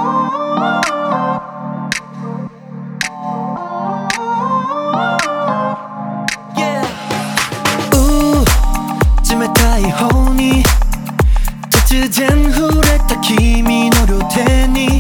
冷たい方に突然触れた君の両手に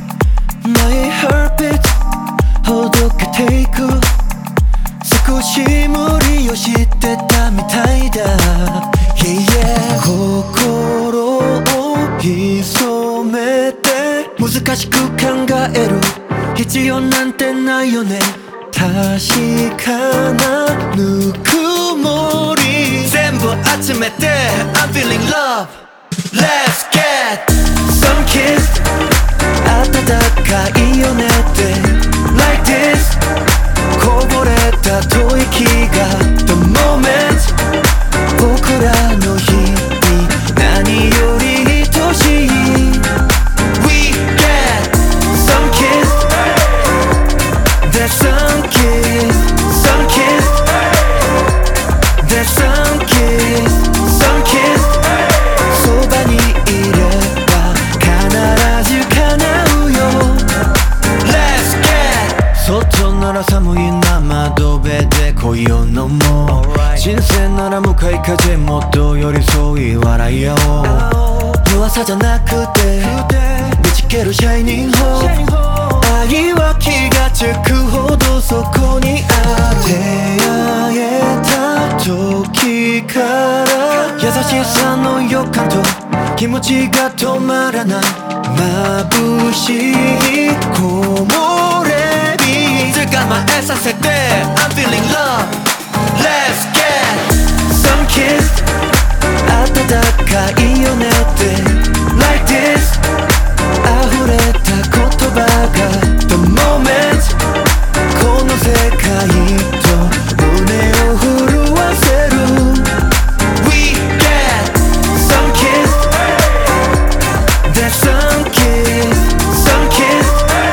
My heartbeat ほどけていく。少し無理をしてたみたいだ、yeah, yeah. 心を潜めて難しく考える必要なんてないよね。確かなぬくもり全部集めて I'm feeling love Let's get some kiss 暖かいよねって Like this こぼれた吐息が The moment 僕らの日々何より愛しい We get some kiss There's some kiss Some kiss There's some kiss Some kiss そばにいれば必ず叶うよ Let's get 外なら寒いな窓辺で恋を飲もう。新鮮なら向かい風もっと寄り添い笑い合おう。弱さじゃなくてぶちけるシャイニングホープ。愛は気がつくほどそこにある。出会えた時から優しさの予感と気持ちが止まらない。眩しい木漏れ日捕まえさせて I'm feeling love Let's get some kiss 暖かいよねって Like this 溢れた言葉が The moment この世界と胸を震わせる We get some kiss There's some kiss Some kiss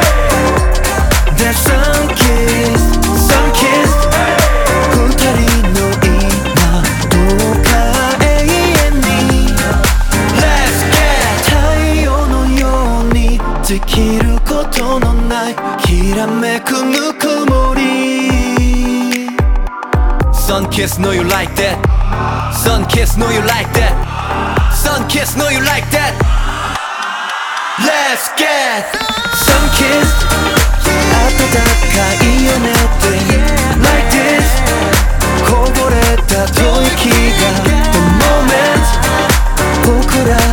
There's some kiss Some kiss 二人の今どうか永遠に Let's get 太陽のように尽きることのないきらめくぬくもり Sun kiss know you like that Sun kiss know you like that Sun kiss know you like that Let's get some kiss 暖かいよねって Like this こぼれた吐息が The moment 僕ら